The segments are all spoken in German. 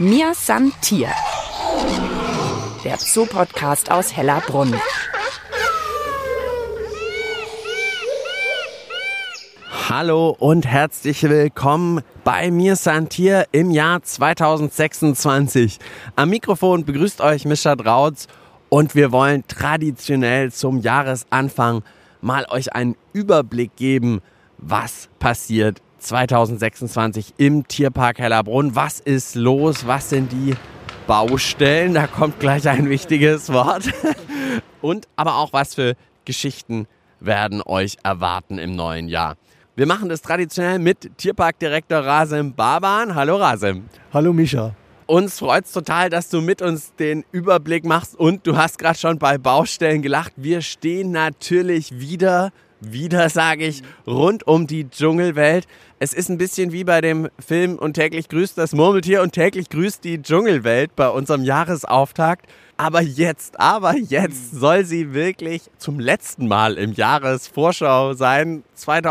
Mir san Tier, der Zoo-Podcast aus Hellerbrunn. Hallo und herzlich willkommen bei Mir san Tier im Jahr 2026. Am Mikrofon begrüßt euch Mischa Drautz und wir wollen traditionell zum Jahresanfang mal euch einen Überblick geben, was passiert 2026 im Tierpark Hellerbrunn. Was ist los? Was sind die Baustellen? Da kommt gleich ein wichtiges Wort. Und aber auch, was für Geschichten werden euch erwarten im neuen Jahr. Wir machen das traditionell mit Tierparkdirektor Razem Baban. Hallo Razem. Hallo Mischa. Uns freut es total, dass du mit uns den Überblick machst und du hast gerade schon bei Baustellen gelacht. Wir stehen natürlich wieder sage ich, rund um die Dschungelwelt. Es ist ein bisschen wie bei dem Film Und täglich grüßt das Murmeltier und täglich grüßt die Dschungelwelt bei unserem Jahresauftakt. Aber jetzt soll sie wirklich zum letzten Mal im Jahresvorschau sein.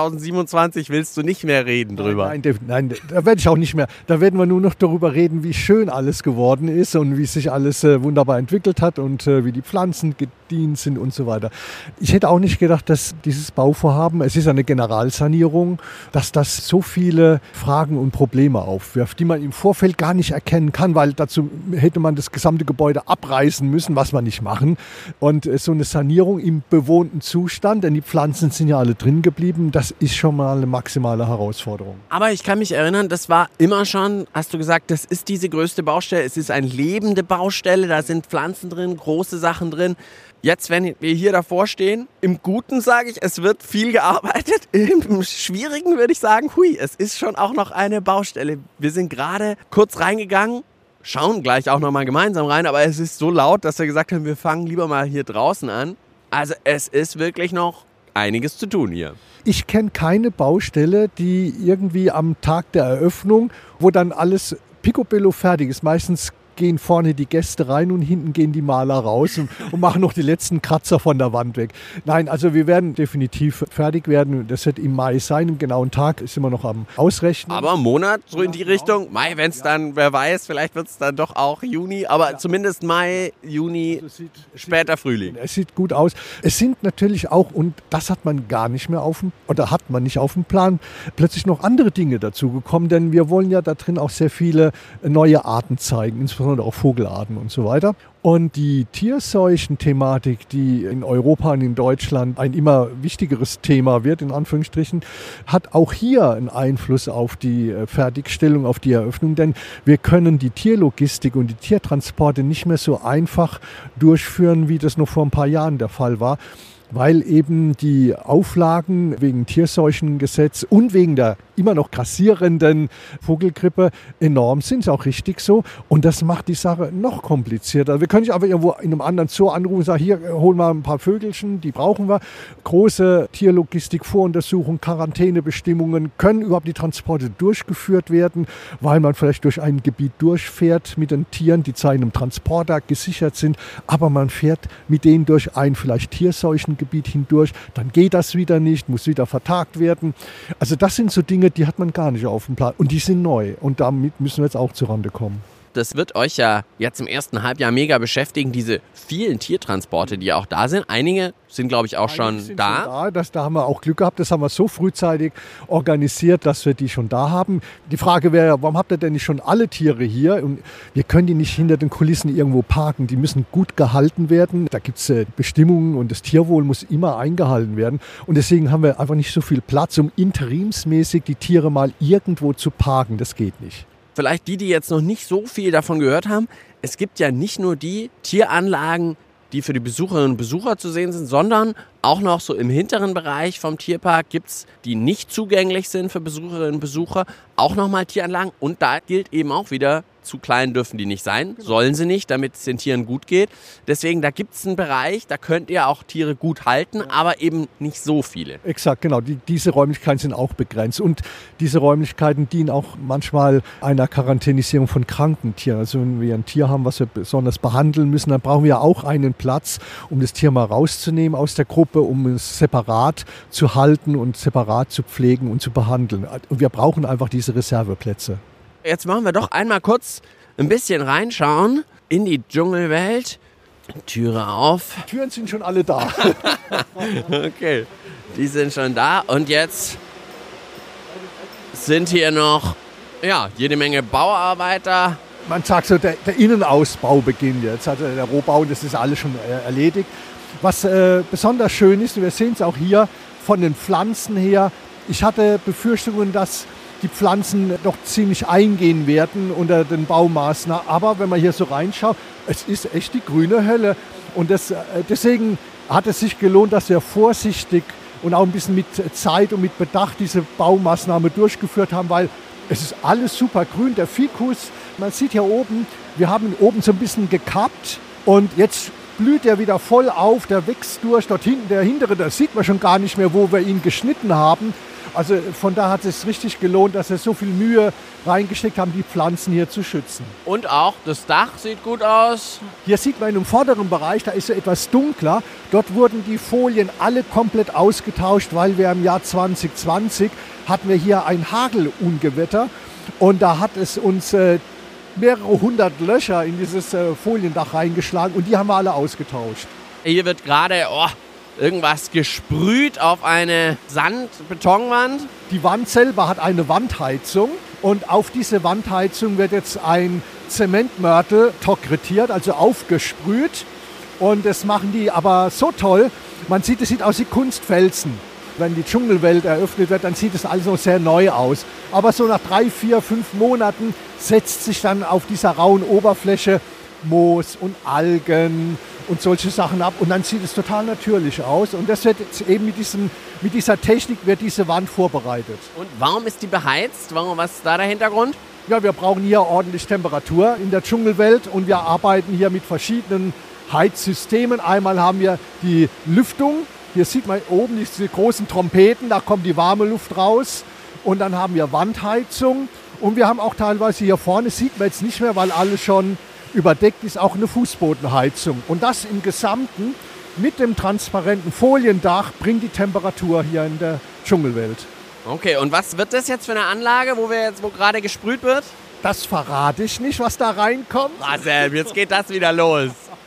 2027 willst du nicht mehr reden drüber. Nein, da werde ich auch nicht mehr. Da werden wir nur noch darüber reden, wie schön alles geworden ist und wie sich alles wunderbar entwickelt hat und wie die Pflanzen gedient sind und so weiter. Ich hätte auch nicht gedacht, dass dieses Bauvorhaben, es ist eine Generalsanierung, dass das so viele Fragen und Probleme aufwirft, die man im Vorfeld gar nicht erkennen kann, weil dazu hätte man das gesamte Gebäude abreißen müssen, was wir nicht machen. Und so eine Sanierung im bewohnten Zustand, denn die Pflanzen sind ja alle drin geblieben, das ist schon mal eine maximale Herausforderung. Aber ich kann mich erinnern, das war immer schon, hast du gesagt, das ist diese größte Baustelle. Es ist eine lebende Baustelle, da sind Pflanzen drin, große Sachen drin. Jetzt, wenn wir hier davor stehen, im Guten sage ich, es wird viel gearbeitet. Im Schwierigen würde ich sagen, es ist schon auch noch eine Baustelle. Wir sind gerade kurz reingegangen, schauen gleich auch nochmal gemeinsam rein, aber es ist so laut, dass wir gesagt haben, wir fangen lieber mal hier draußen an. Also es ist wirklich noch einiges zu tun hier. Ich kenne keine Baustelle, die irgendwie am Tag der Eröffnung, wo dann alles picobello fertig ist, meistens gehen vorne die Gäste rein und hinten gehen die Maler raus und machen noch die letzten Kratzer von der Wand weg. Nein, also wir werden definitiv fertig werden. Das wird im Mai sein. Im genauen Tag ist immer noch am Ausrechnen. Aber einen Monat so in die Richtung. Mai, wenn es dann, wer weiß, vielleicht wird es dann doch auch Juni. Aber zumindest Mai, Juni, später Frühling. Es sieht gut aus. Es sind natürlich auch, und das hat man gar nicht mehr hat man nicht auf dem Plan, plötzlich noch andere Dinge dazugekommen. Denn wir wollen ja da drin auch sehr viele neue Arten zeigen, insbesondere auch Vogelarten und so weiter. Und die Tierseuchen-Thematik, die in Europa und in Deutschland ein immer wichtigeres Thema wird, in Anführungsstrichen, hat auch hier einen Einfluss auf die Fertigstellung, auf die Eröffnung. Denn wir können die Tierlogistik und die Tiertransporte nicht mehr so einfach durchführen, wie das noch vor ein paar Jahren der Fall war, weil eben die Auflagen wegen Tierseuchengesetz und wegen der immer noch grassierenden Vogelgrippe enorm sind, ist auch richtig so. Und das macht die Sache noch komplizierter. Wir können nicht einfach irgendwo in einem anderen Zoo anrufen und sagen, hier, holen wir ein paar Vögelchen, die brauchen wir. Große Tierlogistik, Voruntersuchungen, Quarantänebestimmungen, können überhaupt die Transporte durchgeführt werden, weil man vielleicht durch ein Gebiet durchfährt mit den Tieren, die zu einem Transporter gesichert sind, aber man fährt mit denen durch ein vielleicht Tierseuchengebiet hindurch, dann geht das wieder nicht, muss wieder vertagt werden. Also das sind so Dinge, die hat man gar nicht auf dem Plan und die sind neu und damit müssen wir jetzt auch zurande kommen. Das wird euch ja jetzt im ersten Halbjahr mega beschäftigen, diese vielen Tiertransporte, die ja auch da sind. Einige sind, glaube ich, auch schon da. Da haben wir auch Glück gehabt, das haben wir so frühzeitig organisiert, dass wir die schon da haben. Die Frage wäre ja, warum habt ihr denn nicht schon alle Tiere hier? Und wir können die nicht hinter den Kulissen irgendwo parken, die müssen gut gehalten werden. Da gibt es Bestimmungen und das Tierwohl muss immer eingehalten werden. Und deswegen haben wir einfach nicht so viel Platz, um interimsmäßig die Tiere mal irgendwo zu parken. Das geht nicht. Vielleicht die jetzt noch nicht so viel davon gehört haben, es gibt ja nicht nur die Tieranlagen, die für die Besucherinnen und Besucher zu sehen sind, sondern auch noch so im hinteren Bereich vom Tierpark gibt es, die nicht zugänglich sind für Besucherinnen und Besucher, auch nochmal Tieranlagen. Und da gilt eben auch wieder, zu klein dürfen die nicht sein, sollen sie nicht, damit es den Tieren gut geht. Deswegen, da gibt es einen Bereich, da könnt ihr auch Tiere gut halten, aber eben nicht so viele. Exakt, genau. Diese Räumlichkeiten sind auch begrenzt. Und diese Räumlichkeiten dienen auch manchmal einer Quarantänisierung von kranken Tieren. Also wenn wir ein Tier haben, was wir besonders behandeln müssen, dann brauchen wir auch einen Platz, um das Tier mal rauszunehmen aus der Gruppe, um es separat zu halten und separat zu pflegen und zu behandeln. Und wir brauchen einfach diese Reserveplätze. Jetzt machen wir doch einmal kurz ein bisschen reinschauen in die Dschungelwelt. Türe auf. Die Türen sind schon alle da. Okay, die sind schon da. Und jetzt sind hier noch jede Menge Bauarbeiter. Man sagt so, der Innenausbau beginnt jetzt. Also der Rohbau, das ist alles schon erledigt. Was besonders schön ist, und wir sehen es auch hier von den Pflanzen her, ich hatte Befürchtungen, dass die Pflanzen doch ziemlich eingehen werden unter den Baumaßnahmen. Aber wenn man hier so reinschaut, es ist echt die grüne Hölle. Und deswegen hat es sich gelohnt, dass wir vorsichtig und auch ein bisschen mit Zeit und mit Bedacht diese Baumaßnahme durchgeführt haben, weil es ist alles super grün. Der Ficus, man sieht hier oben, wir haben ihn oben so ein bisschen gekappt und jetzt blüht er wieder voll auf, der wächst durch. Dort hinten, der hintere, da sieht man schon gar nicht mehr, wo wir ihn geschnitten haben. Also von da hat es richtig gelohnt, dass wir so viel Mühe reingesteckt haben, die Pflanzen hier zu schützen. Und auch das Dach sieht gut aus. Hier sieht man im vorderen Bereich, da ist er etwas dunkler. Dort wurden die Folien alle komplett ausgetauscht, weil wir im Jahr 2020 hatten wir hier ein Hagelungewetter. Und da hat es uns mehrere hundert Löcher in dieses Foliendach reingeschlagen und die haben wir alle ausgetauscht. Hier wird gerade irgendwas gesprüht auf eine Sand-Betonwand. Die Wand selber hat eine Wandheizung und auf diese Wandheizung wird jetzt ein Zementmörtel tokretiert, also aufgesprüht. Und das machen die aber so toll, man sieht, es sieht aus wie Kunstfelsen. Wenn die Dschungelwelt eröffnet wird, dann sieht es alles noch sehr neu aus. Aber so nach 3, 4, 5 Monaten setzt sich dann auf dieser rauen Oberfläche Moos und Algen und solche Sachen ab. Und dann sieht es total natürlich aus. Und das wird jetzt eben mit dieser Technik wird diese Wand vorbereitet. Und warum ist die beheizt? Was ist da der Hintergrund? Ja, wir brauchen hier ordentlich Temperatur in der Dschungelwelt und wir arbeiten hier mit verschiedenen Heizsystemen. Einmal haben wir die Lüftung. Hier sieht man oben diese großen Trompeten, da kommt die warme Luft raus. Und dann haben wir Wandheizung. Und wir haben auch teilweise hier vorne, sieht man jetzt nicht mehr, weil alles schon überdeckt ist, auch eine Fußbodenheizung. Und das im Gesamten mit dem transparenten Foliendach bringt die Temperatur hier in der Dschungelwelt. Okay, und was wird das jetzt für eine Anlage, wo gerade gesprüht wird? Das verrate ich nicht, was da reinkommt. Marcel, jetzt geht das wieder los.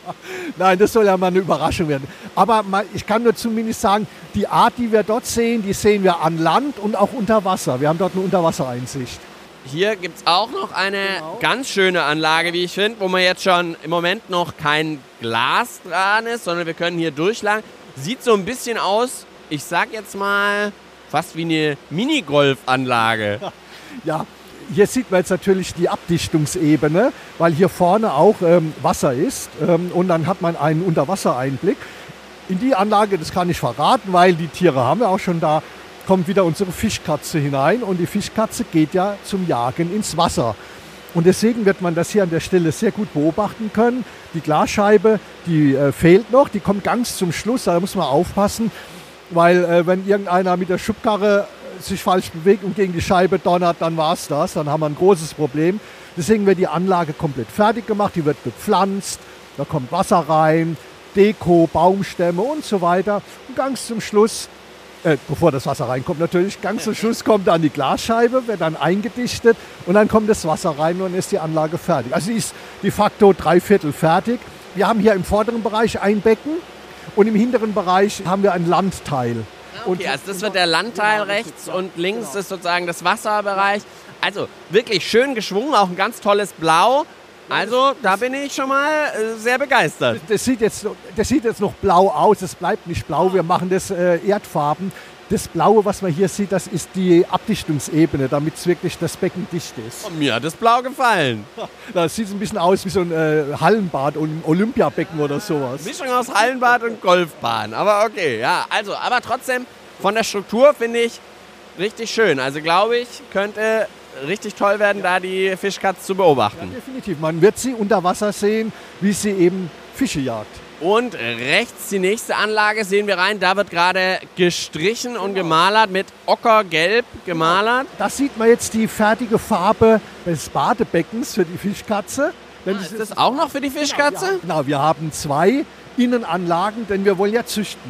Nein, das soll ja mal eine Überraschung werden. Aber ich kann nur zumindest sagen, die Art, die wir dort sehen, die sehen wir an Land und auch unter Wasser. Wir haben dort eine Unterwassereinsicht. Hier gibt es auch noch eine ganz schöne Anlage, wie ich finde, wo man jetzt schon im Moment noch kein Glas dran ist, sondern wir können hier durchlangen. Sieht so ein bisschen aus, ich sag jetzt mal, fast wie eine Minigolfanlage. Ja, hier sieht man jetzt natürlich die Abdichtungsebene, weil hier vorne auch Wasser ist und dann hat man einen Unterwassereinblick. In die Anlage, das kann ich verraten, weil die Tiere haben wir auch schon da, kommt wieder unsere Fischkatze hinein und die Fischkatze geht ja zum Jagen ins Wasser. Und deswegen wird man das hier an der Stelle sehr gut beobachten können. Die Glasscheibe, die fehlt noch, die kommt ganz zum Schluss, da muss man aufpassen, weil wenn irgendeiner mit der Schubkarre sich falsch bewegt und gegen die Scheibe donnert, dann war es das, dann haben wir ein großes Problem. Deswegen wird die Anlage komplett fertig gemacht, die wird bepflanzt, da kommt Wasser rein, Deko, Baumstämme und so weiter. Und ganz zum Schluss, bevor das Wasser reinkommt natürlich, ganz zum Schluss kommt dann die Glasscheibe, wird dann eingedichtet und dann kommt das Wasser rein und dann ist die Anlage fertig. Also sie ist de facto 3/4 fertig. Wir haben hier im vorderen Bereich ein Becken und im hinteren Bereich haben wir ein Landteil. Okay, also das wird der Landteil rechts und links ist sozusagen das Wasserbereich. Also wirklich schön geschwungen, auch ein ganz tolles Blau. Also da bin ich schon mal sehr begeistert. Das sieht jetzt noch blau aus, es bleibt nicht blau, wir machen das Erdfarben. Das Blaue, was man hier sieht, das ist die Abdichtungsebene, damit es wirklich das Becken dicht ist. Oh, mir hat das Blau gefallen. Das sieht ein bisschen aus wie so ein Hallenbad und ein Olympiabecken oder sowas. Mischung aus Hallenbad und Golfbahn, aber okay, ja. Also, aber trotzdem von der Struktur finde ich richtig schön. Also glaube ich, könnte richtig toll werden, da die Fischkatze zu beobachten. Ja, definitiv. Man wird sie unter Wasser sehen, wie sie eben Fische jagt. Und rechts die nächste Anlage sehen wir rein. Da wird gerade gestrichen und gemalert, mit Ockergelb gemalert. Das sieht man jetzt die fertige Farbe des Badebeckens für die Fischkatze. Ist das auch noch für die Fischkatze? Genau, wir haben 2 Innenanlagen, denn wir wollen ja züchten.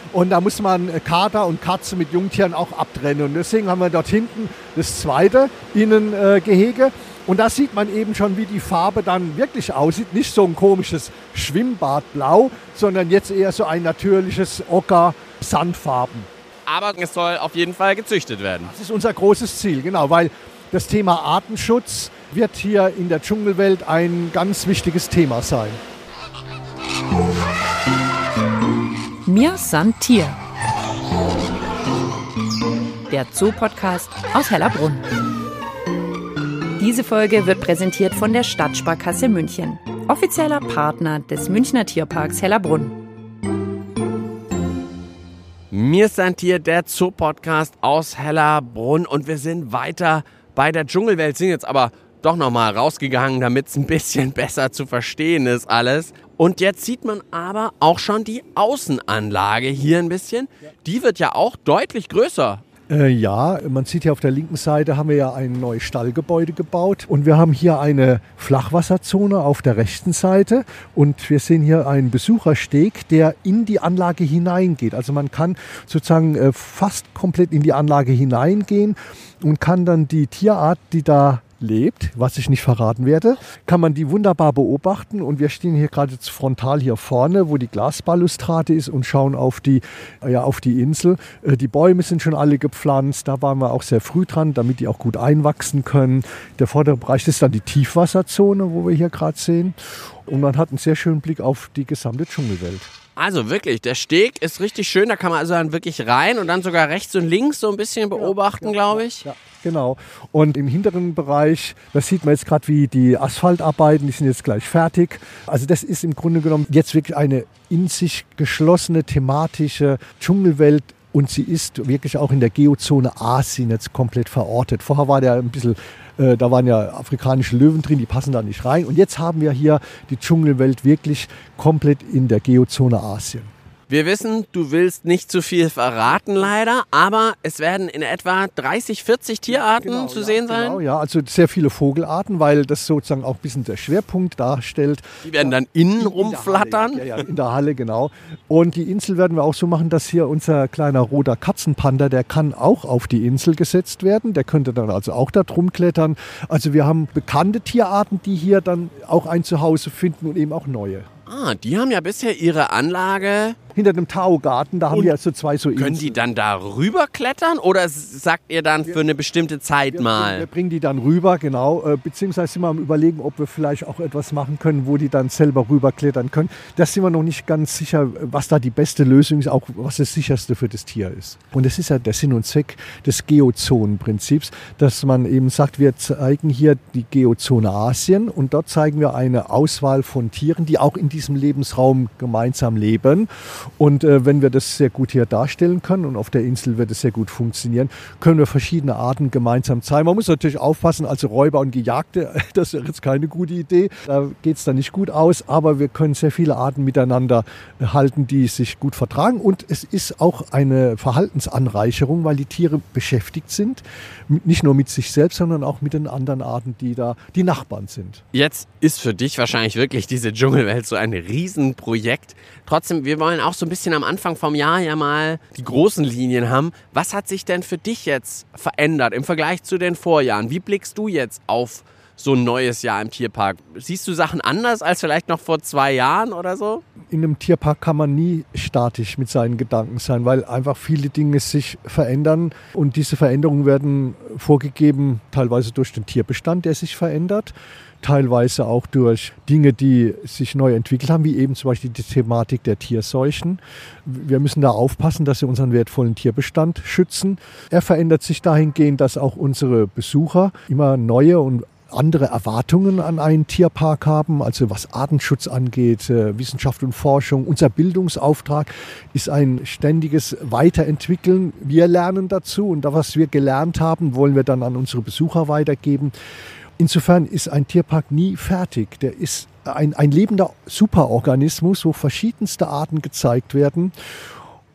Und da muss man Kater und Katze mit Jungtieren auch abtrennen. Und deswegen haben wir dort hinten das zweite Innengehege. Und da sieht man eben schon, wie die Farbe dann wirklich aussieht. Nicht so ein komisches Schwimmbadblau, sondern jetzt eher so ein natürliches Ocker-Sandfarben. Aber es soll auf jeden Fall gezüchtet werden. Das ist unser großes Ziel, genau, weil das Thema Artenschutz wird hier in der Dschungelwelt ein ganz wichtiges Thema sein. Mir san Tier. Der Zoo-Podcast aus Hellerbrunn. Diese Folge wird präsentiert von der Stadtsparkasse München, offizieller Partner des Münchner Tierparks Hellerbrunn. Mir san Tier, der Zoo-Podcast aus Hellerbrunn, und wir sind weiter bei der Dschungelwelt, sind jetzt aber doch nochmal rausgegangen, damit es ein bisschen besser zu verstehen ist alles. Und jetzt sieht man aber auch schon die Außenanlage hier ein bisschen. Die wird ja auch deutlich größer. Ja, man sieht hier auf der linken Seite haben wir ja ein neues Stallgebäude gebaut und wir haben hier eine Flachwasserzone auf der rechten Seite und wir sehen hier einen Besuchersteg, der in die Anlage hineingeht. Also man kann sozusagen fast komplett in die Anlage hineingehen und kann dann die Tierart, die da lebt, was ich nicht verraten werde, kann man die wunderbar beobachten. Und wir stehen hier gerade frontal hier vorne, wo die Glasbalustrade ist, und schauen auf die Insel. Die Bäume sind schon alle gepflanzt, da waren wir auch sehr früh dran, damit die auch gut einwachsen können. Der vordere Bereich ist dann die Tiefwasserzone, wo wir hier gerade sehen. Und man hat einen sehr schönen Blick auf die gesamte Dschungelwelt. Also wirklich, der Steg ist richtig schön, da kann man also dann wirklich rein und dann sogar rechts und links so ein bisschen beobachten, glaube ich. Ja, genau. Und im hinteren Bereich, das sieht man jetzt gerade, wie die Asphaltarbeiten, die sind jetzt gleich fertig. Also das ist im Grunde genommen jetzt wirklich eine in sich geschlossene thematische Dschungelwelt. Und sie ist wirklich auch in der Geozone Asien jetzt komplett verortet. Vorher war der ein bisschen, da waren ja afrikanische Löwen drin, die passen da nicht rein. Und jetzt haben wir hier die Dschungelwelt wirklich komplett in der Geozone Asien. Wir wissen, du willst nicht zu viel verraten leider, aber es werden in etwa 30, 40 Tierarten zu sehen sein. Genau, ja, also sehr viele Vogelarten, weil das sozusagen auch ein bisschen der Schwerpunkt darstellt. Die werden dann innen rumflattern. Ja, in der Halle, genau. Und die Insel werden wir auch so machen, dass hier unser kleiner roter Katzenpanda, der kann auch auf die Insel gesetzt werden. Der könnte dann also auch da drum klettern. Also wir haben bekannte Tierarten, die hier dann auch ein Zuhause finden, und eben auch neue. Ah, die haben ja bisher ihre Anlage hinter dem Tao-Garten, da haben wir also zwei so Inseln. Können die dann da rüber klettern oder sagt ihr dann für eine bestimmte Zeit mal? Wir bringen die dann rüber, genau. Beziehungsweise sind wir am Überlegen, ob wir vielleicht auch etwas machen können, wo die dann selber rüberklettern können. Das sind wir noch nicht ganz sicher, was da die beste Lösung ist, auch was das sicherste für das Tier ist. Und das ist ja der Sinn und Zweck des Geozonenprinzips, dass man eben sagt, wir zeigen hier die Geozone Asien und dort zeigen wir eine Auswahl von Tieren, die auch in diesem Lebensraum gemeinsam leben. Und wenn wir das sehr gut hier darstellen können, und auf der Insel wird es sehr gut funktionieren, können wir verschiedene Arten gemeinsam zeigen. Man muss natürlich aufpassen, also Räuber und Gejagte, das wäre jetzt keine gute Idee. Da geht es dann nicht gut aus, aber wir können sehr viele Arten miteinander halten, die sich gut vertragen. Und es ist auch eine Verhaltensanreicherung, weil die Tiere beschäftigt sind, nicht nur mit sich selbst, sondern auch mit den anderen Arten, die da die Nachbarn sind. Jetzt ist für dich wahrscheinlich wirklich diese Dschungelwelt so ein Riesenprojekt. Trotzdem, wir wollen auch so ein bisschen am Anfang vom Jahr ja mal die großen Linien haben. Was hat sich denn für dich jetzt verändert im Vergleich zu den Vorjahren? Wie blickst du jetzt auf so ein neues Jahr im Tierpark? Siehst du Sachen anders als vielleicht noch vor 2 Jahren oder so? In einem Tierpark kann man nie statisch mit seinen Gedanken sein, weil einfach viele Dinge sich verändern. Und diese Veränderungen werden vorgegeben, teilweise durch den Tierbestand, der sich verändert. Teilweise auch durch Dinge, die sich neu entwickelt haben, wie eben zum Beispiel die Thematik der Tierseuchen. Wir müssen da aufpassen, dass wir unseren wertvollen Tierbestand schützen. Er verändert sich dahingehend, dass auch unsere Besucher immer neue und andere Erwartungen an einen Tierpark haben, also was Artenschutz angeht, Wissenschaft und Forschung. Unser Bildungsauftrag ist ein ständiges Weiterentwickeln. Wir lernen dazu, und das, was wir gelernt haben, wollen wir dann an unsere Besucher weitergeben. Insofern ist ein Tierpark nie fertig. Der ist ein lebender Superorganismus, wo verschiedenste Arten gezeigt werden.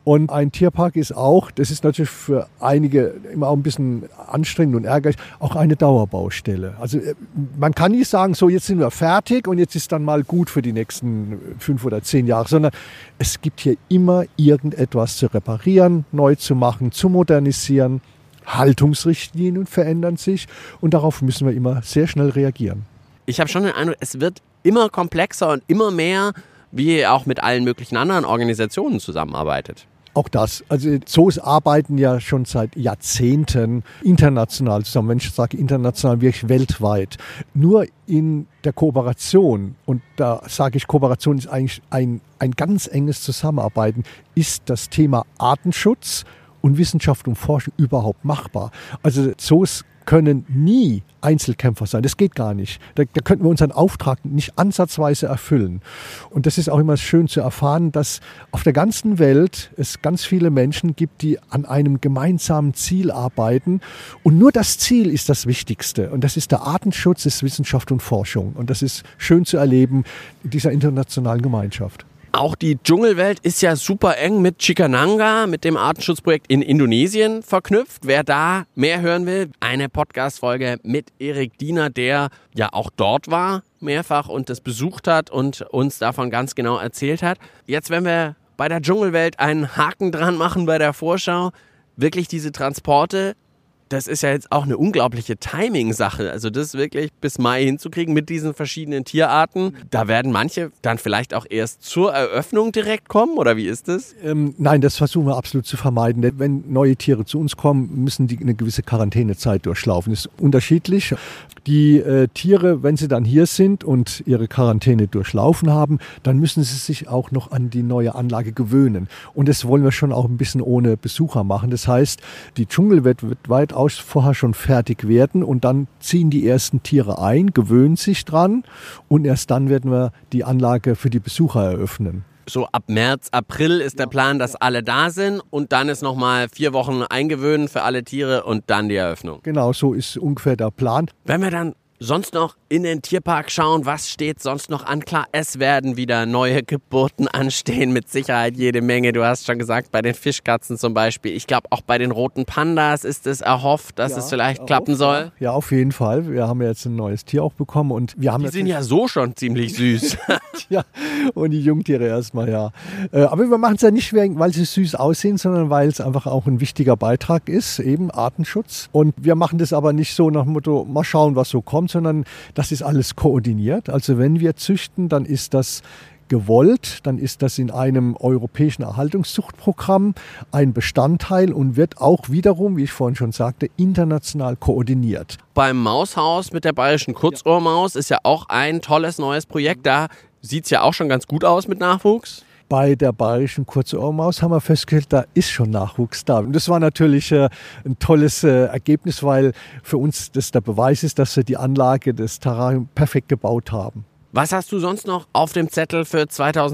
Und ein Tierpark ist auch, das ist natürlich für einige immer auch ein bisschen anstrengend und ärgerlich, auch eine Dauerbaustelle. Also man kann nicht sagen, so jetzt sind wir fertig und jetzt ist dann mal gut für die nächsten 5 oder 10 Jahre, sondern es gibt hier immer irgendetwas zu reparieren, neu zu machen, zu modernisieren. Haltungsrichtlinien verändern sich und darauf müssen wir immer sehr schnell reagieren. Ich habe schon den Eindruck, es wird immer komplexer und immer mehr, wie ihr auch mit allen möglichen anderen Organisationen zusammenarbeitet. Auch das. Also Zoos arbeiten ja schon seit Jahrzehnten international zusammen. Wenn ich sage international, wirklich weltweit. Nur in der Kooperation, und da sage ich, Kooperation ist eigentlich ein ganz enges Zusammenarbeiten, ist das Thema Artenschutz und Wissenschaft und Forschung überhaupt machbar. Also Zoos können nie Einzelkämpfer sein. Das geht gar nicht. Da könnten wir unseren Auftrag nicht ansatzweise erfüllen. Und das ist auch immer schön zu erfahren, dass auf der ganzen Welt es ganz viele Menschen gibt, die an einem gemeinsamen Ziel arbeiten. Und nur das Ziel ist das Wichtigste. Und das ist der Artenschutz, das ist Wissenschaft und Forschung. Und das ist schön zu erleben in dieser internationalen Gemeinschaft. Auch die Dschungelwelt ist ja super eng mit Cikananga, mit dem Artenschutzprojekt in Indonesien verknüpft. Wer da mehr hören will, eine Podcast-Folge mit Erik Diener, der ja auch dort war, mehrfach und das besucht hat und uns davon ganz genau erzählt hat. Jetzt, wenn wir bei der Dschungelwelt einen Haken dran machen bei der Vorschau, wirklich diese Transporte, das ist ja jetzt auch eine unglaubliche Timing-Sache. Also das wirklich bis Mai hinzukriegen mit diesen verschiedenen Tierarten. Da werden manche dann vielleicht auch erst zur Eröffnung direkt kommen, oder wie ist das? Nein, das versuchen wir absolut zu vermeiden. Denn wenn neue Tiere zu uns kommen, müssen die eine gewisse Quarantänezeit durchlaufen. Das ist unterschiedlich. Die Tiere, wenn sie dann hier sind und ihre Quarantäne durchlaufen haben, dann müssen sie sich auch noch an die neue Anlage gewöhnen. Und das wollen wir schon auch ein bisschen ohne Besucher machen. Das heißt, die Dschungelwelt wird weitaus vorher schon fertig werden und dann ziehen die ersten Tiere ein, gewöhnen sich dran und erst dann werden wir die Anlage für die Besucher eröffnen. So ab März, April ist der Plan, dass alle da sind und dann ist nochmal 4 Wochen eingewöhnen für alle Tiere und dann die Eröffnung. Genau, so ist ungefähr der Plan. Wenn wir dann sonst noch in den Tierpark schauen, was steht sonst noch an? Klar, es werden wieder neue Geburten anstehen, mit Sicherheit jede Menge. Du hast schon gesagt, bei den Fischkatzen zum Beispiel. Ich glaube, auch bei den roten Pandas ist es erhofft, dass es vielleicht klappen soll. Ja, auf jeden Fall. Wir haben jetzt ein neues Tier auch bekommen. Und wir haben die sind ja so schon ziemlich süß. Ja, und die Jungtiere erstmal, ja. Aber wir machen es ja nicht, weil sie süß aussehen, sondern weil es einfach auch ein wichtiger Beitrag ist, eben Artenschutz. Und wir machen das aber nicht so nach dem Motto, mal schauen, was so kommt, sondern das ist alles koordiniert. Also wenn wir züchten, dann ist das gewollt, dann ist das in einem europäischen Erhaltungszuchtprogramm ein Bestandteil und wird auch wiederum, wie ich vorhin schon sagte, international koordiniert. Beim Maushaus mit der bayerischen Kurzohrmaus ist ja auch ein tolles neues Projekt. Da sieht es ja auch schon ganz gut aus mit Nachwuchs. Bei der bayerischen Kurzohrmaus haben wir festgestellt, da ist schon Nachwuchs da. Und das war natürlich ein tolles Ergebnis, weil für uns das der Beweis ist, dass wir die Anlage des Terrariums perfekt gebaut haben. Was hast du sonst noch auf dem Zettel für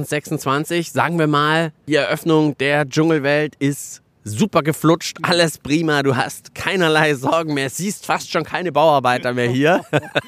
2026? Sagen wir mal, die Eröffnung der Dschungelwelt ist super geflutscht, alles prima, du hast keinerlei Sorgen mehr, siehst fast schon keine Bauarbeiter mehr hier.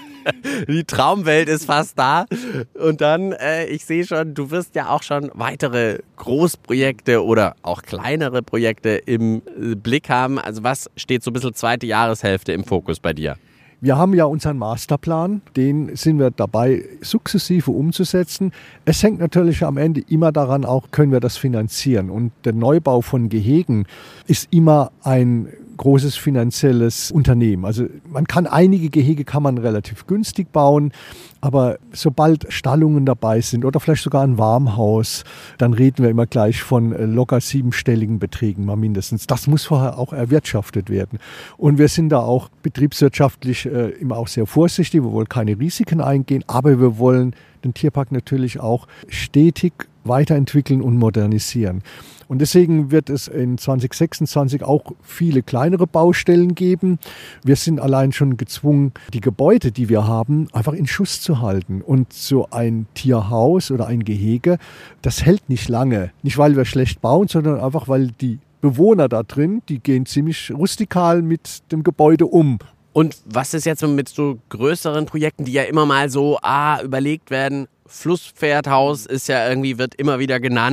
Die Traumwelt ist fast da. Und dann, ich sehe schon, du wirst ja auch schon weitere Großprojekte oder auch kleinere Projekte im Blick haben. Also was steht so ein bisschen zweite Jahreshälfte im Fokus bei dir? Wir haben ja unseren Masterplan, den sind wir dabei, sukzessive umzusetzen. Es hängt natürlich am Ende immer daran, auch können wir das finanzieren. Und der Neubau von Gehegen ist immer ein großes finanzielles Unternehmen. Also man kann einige Gehege kann man relativ günstig bauen, aber sobald Stallungen dabei sind oder vielleicht sogar ein Warmhaus, dann reden wir immer gleich von locker 7-stelligen Beträgen mal mindestens. Das muss vorher auch erwirtschaftet werden. Und wir sind da auch betriebswirtschaftlich immer auch sehr vorsichtig. Wir wollen keine Risiken eingehen, aber wir wollen den Tierpark natürlich auch stetig weiterentwickeln und modernisieren. Und deswegen wird es in 2026 auch viele kleinere Baustellen geben. Wir sind allein schon gezwungen, die Gebäude, die wir haben, einfach in Schuss zu halten. Und so ein Tierhaus oder ein Gehege, das hält nicht lange. Nicht, weil wir schlecht bauen, sondern einfach, weil die Bewohner da drin, die gehen ziemlich rustikal mit dem Gebäude um. Und was ist jetzt mit so größeren Projekten, die ja immer mal so überlegt werden? Flusspferdhaus ist ja irgendwie, wird immer wieder genannt.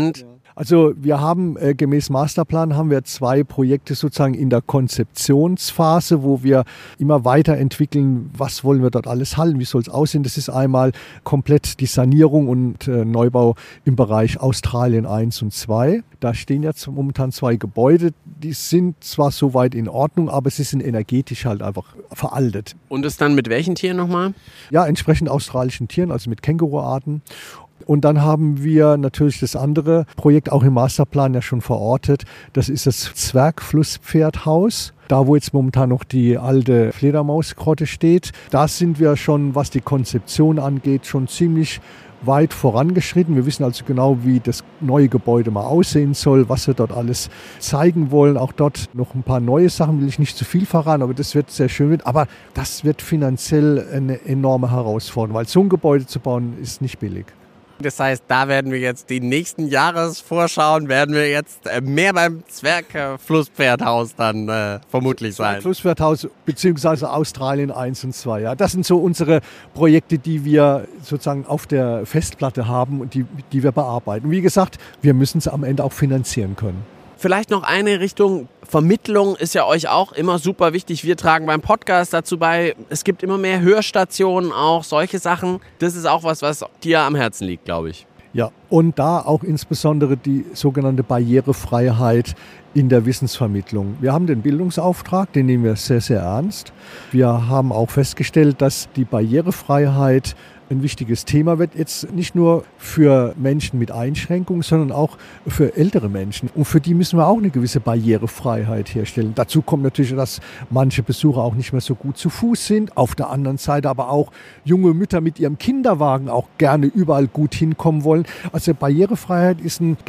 Also wir haben gemäß Masterplan haben wir 2 Projekte sozusagen in der Konzeptionsphase, wo wir immer weiterentwickeln, was wollen wir dort alles halten, wie soll es aussehen. Das ist einmal komplett die Sanierung und Neubau im Bereich Australien 1 und 2. Da stehen jetzt momentan 2 Gebäude, die sind zwar soweit in Ordnung, aber sie sind energetisch halt einfach veraltet. Und ist dann mit welchen Tieren nochmal? Ja, entsprechend australischen Tieren, also mit Känguruarten. Und dann haben wir natürlich das andere Projekt auch im Masterplan ja schon verortet. Das ist das Zwergflusspferdhaus. Da, wo jetzt momentan noch die alte Fledermausgrotte steht. Da sind wir schon, was die Konzeption angeht, schon ziemlich weit vorangeschritten. Wir wissen also genau, wie das neue Gebäude mal aussehen soll, was wir dort alles zeigen wollen. Auch dort noch ein paar neue Sachen, will ich nicht zu viel verraten, aber das wird sehr schön. Aber das wird finanziell eine enorme Herausforderung, weil so ein Gebäude zu bauen ist nicht billig. Das heißt, da werden wir jetzt die nächsten Jahresvorschauen, werden wir jetzt mehr beim Zwergflusspferdhaus dann vermutlich sein. Flusspferdhaus bzw. Australien 1 und 2. Ja. Das sind so unsere Projekte, die wir sozusagen auf der Festplatte haben und die wir bearbeiten. Und wie gesagt, wir müssen es am Ende auch finanzieren können. Vielleicht noch eine Richtung, Vermittlung ist ja euch auch immer super wichtig. Wir tragen beim Podcast dazu bei, es gibt immer mehr Hörstationen, auch solche Sachen. Das ist auch was dir am Herzen liegt, glaube ich. Ja, und da auch insbesondere die sogenannte Barrierefreiheit in der Wissensvermittlung. Wir haben den Bildungsauftrag, den nehmen wir sehr, sehr ernst. Wir haben auch festgestellt, dass die Barrierefreiheit ein wichtiges Thema wird, jetzt nicht nur für Menschen mit Einschränkungen, sondern auch für ältere Menschen. Und für die müssen wir auch eine gewisse Barrierefreiheit herstellen. Dazu kommt natürlich, dass manche Besucher auch nicht mehr so gut zu Fuß sind. Auf der anderen Seite aber auch junge Mütter mit ihrem Kinderwagen auch gerne überall gut hinkommen wollen. Also Barrierefreiheit ist ein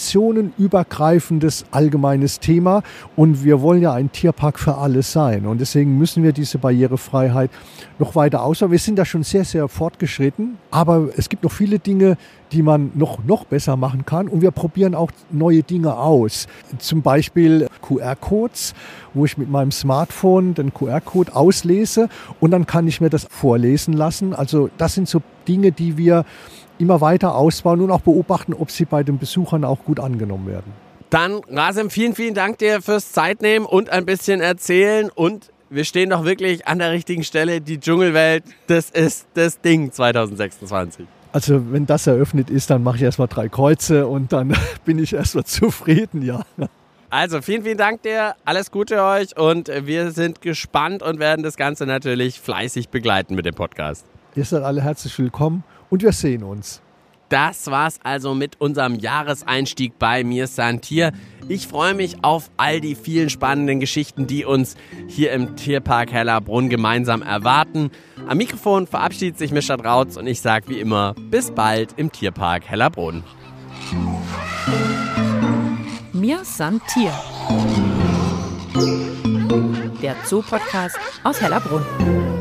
generationenübergreifendes allgemeines Thema. Und wir wollen ja ein Tierpark für alle sein. Und deswegen müssen wir diese Barrierefreiheit noch weiter ausbauen. Wir sind da schon sehr, sehr fortgeschritten. Aber es gibt noch viele Dinge, die man noch besser machen kann. Und wir probieren auch neue Dinge aus. Zum Beispiel QR-Codes, wo ich mit meinem Smartphone den QR-Code auslese und dann kann ich mir das vorlesen lassen. Also das sind so Dinge, die wir immer weiter ausbauen und auch beobachten, ob sie bei den Besuchern auch gut angenommen werden. Dann, Razem, vielen, vielen Dank dir fürs Zeitnehmen und ein bisschen erzählen. Und wir stehen doch wirklich an der richtigen Stelle. Die Dschungelwelt, das ist das Ding 2026. Also wenn das eröffnet ist, dann mache ich erstmal 3 Kreuze und dann bin ich erstmal zufrieden, ja. Also vielen, vielen Dank dir, alles Gute euch und wir sind gespannt und werden das Ganze natürlich fleißig begleiten mit dem Podcast. Ihr seid alle herzlich willkommen und wir sehen uns. Das war's also mit unserem Jahreseinstieg bei Mir Santier. Ich freue mich auf all die vielen spannenden Geschichten, die uns hier im Tierpark Hellerbrunn gemeinsam erwarten. Am Mikrofon verabschiedet sich Mischa Drautz und ich sage wie immer, bis bald im Tierpark Hellerbrunn. Mir Santier. Der Zoo-Podcast aus Hellerbrunn.